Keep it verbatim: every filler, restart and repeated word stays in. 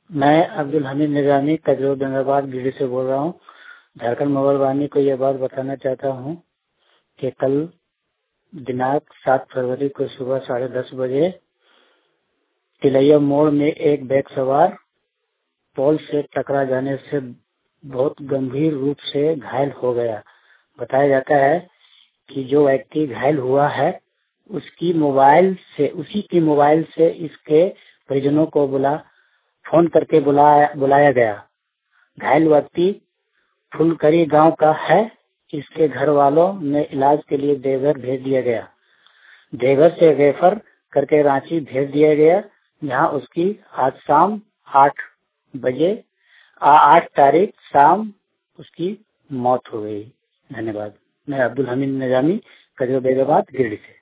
मैं अब्दुल हमीद निजामी कजरो गंगाबाद गिरी से बोल रहा हूँ। झारखंड मोबाइल वाहिनी को यह बात बताना चाहता हूँ कि कल दिनांक सात फरवरी को सुबह साढ़े दस बजे तिलैया मोड़ में एक बैग सवार पोल से टकरा जाने से बहुत गंभीर रूप से घायल हो गया। बताया जाता है कि जो व्यक्ति घायल हुआ है उसकी मोबाइल से उसी की मोबाइल से इसके परिजनों को बुला फोन करके बुलाया बुलाया गया। घायल व्यक्ति फुलकरी गांव का है। इसके घर वालों ने इलाज के लिए देवघर भेज दिया गया। देवघर से रेफर करके रांची भेज दिया गया, जहां उसकी आज शाम आठ बजे आठ तारीख शाम उसकी मौत हो गई। धन्यवाद। मैं अब्दुल हमीद निजामी कजरो बेगाबाद गिरडी से।